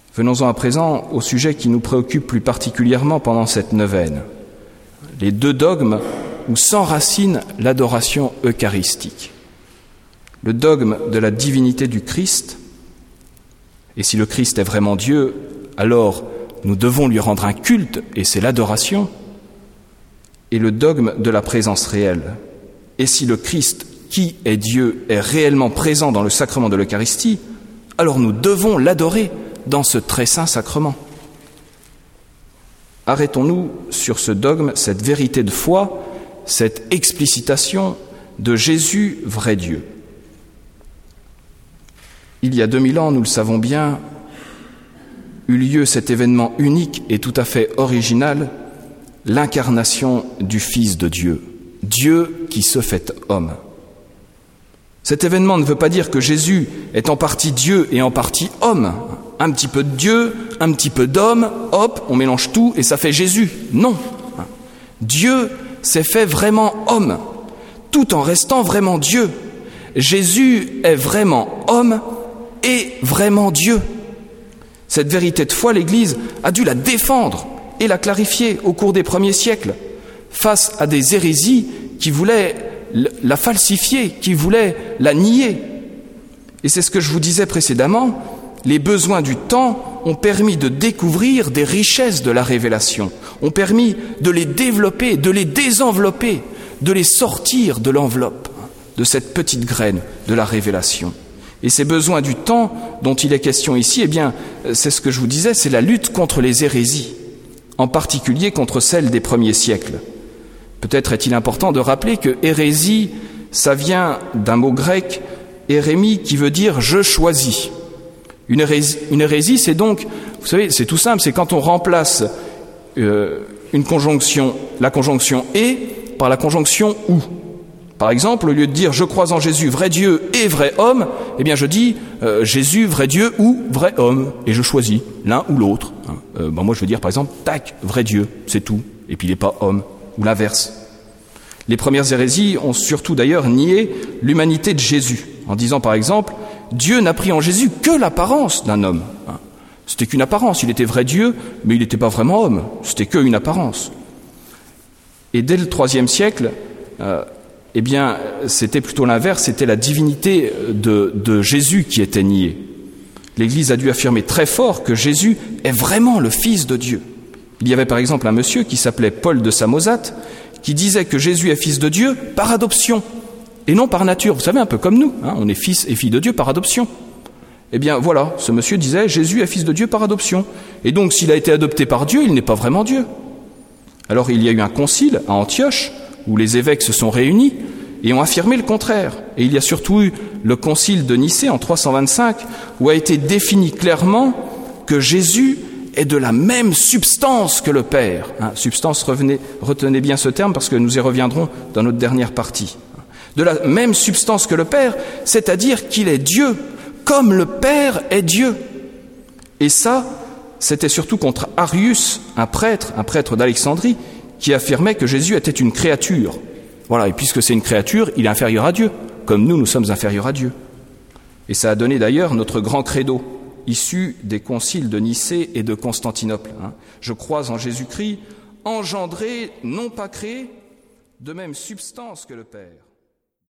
Venons-en à présent au sujet qui nous préoccupe plus particulièrement pendant cette neuvaine. Les deux dogmes où s'enracine l'adoration eucharistique. Le dogme de la divinité du Christ, et si le Christ est vraiment Dieu, alors nous devons lui rendre un culte, et c'est l'adoration, et le dogme de la présence réelle. Et si le Christ, qui est Dieu, est réellement présent dans le sacrement de l'Eucharistie, alors nous devons l'adorer dans ce très saint sacrement. Arrêtons-nous sur ce dogme, cette vérité de foi, cette explicitation de Jésus, vrai Dieu. Il y a 2000 ans, nous le savons bien, eut lieu cet événement unique et tout à fait original, l'incarnation du Fils de Dieu, Dieu qui se fait homme. Cet événement ne veut pas dire que Jésus est en partie Dieu et en partie homme. Un petit peu de Dieu, un petit peu d'homme, hop, on mélange tout et ça fait Jésus. Non. Dieu s'est fait vraiment homme, tout en restant vraiment Dieu. Jésus est vraiment homme et vraiment Dieu. Cette vérité de foi, l'Église a dû la défendre et la clarifier au cours des premiers siècles, face à des hérésies qui voulaient la falsifier, qui voulaient la nier. Et c'est ce que je vous disais précédemment, les besoins du temps ont permis de découvrir des richesses de la révélation, ont permis de les développer, de les désenvelopper, de les sortir de l'enveloppe, de cette petite graine de la révélation. Et ces besoins du temps dont il est question ici, eh bien, c'est ce que je vous disais, c'est la lutte contre les hérésies, en particulier contre celles des premiers siècles. Peut-être est-il important de rappeler que hérésie, ça vient d'un mot grec, hérémie, qui veut dire « je choisis ». Une hérésie, c'est donc, vous savez, c'est tout simple, c'est quand on remplace une conjonction, la conjonction « et » par la conjonction « ou ». Par exemple, au lieu de dire « je crois en Jésus, vrai Dieu et vrai homme », eh bien je dis « Jésus, vrai Dieu ou vrai homme », et je choisis l'un ou l'autre. Moi je veux dire par exemple « tac, vrai Dieu », c'est tout, et puis il n'est pas homme, ou l'inverse. Les premières hérésies ont surtout d'ailleurs nié l'humanité de Jésus, en disant par exemple « Dieu n'a pris en Jésus que l'apparence d'un homme ». C'était qu'une apparence, il était vrai Dieu, mais il n'était pas vraiment homme, c'était qu'une apparence. Et dès le IIIe siècle, eh bien, c'était plutôt l'inverse, c'était la divinité de Jésus qui était niée. L'Église a dû affirmer très fort que Jésus est vraiment le Fils de Dieu. Il y avait par exemple un monsieur qui s'appelait Paul de Samosate, qui disait que Jésus est Fils de Dieu par adoption, et non par nature. Vous savez, un peu comme nous, on est fils et filles de Dieu par adoption. Eh bien voilà, ce monsieur disait, Jésus est Fils de Dieu par adoption. Et donc, s'il a été adopté par Dieu, il n'est pas vraiment Dieu. Alors, il y a eu un concile à Antioche, où les évêques se sont réunis et ont affirmé le contraire. Et il y a surtout eu le concile de Nicée en 325, où a été défini clairement que Jésus est de la même substance que le Père. Substance, retenez bien ce terme parce que nous y reviendrons dans notre dernière partie. De la même substance que le Père, c'est-à-dire qu'il est Dieu, comme le Père est Dieu. Et ça, c'était surtout contre Arius, un prêtre d'Alexandrie, qui affirmait que Jésus était une créature. Voilà, et puisque c'est une créature, il est inférieur à Dieu, comme nous sommes inférieurs à Dieu. Et ça a donné d'ailleurs notre grand credo, issu des conciles de Nicée et de Constantinople. Je crois en Jésus-Christ, engendré, non pas créé, de même substance que le Père.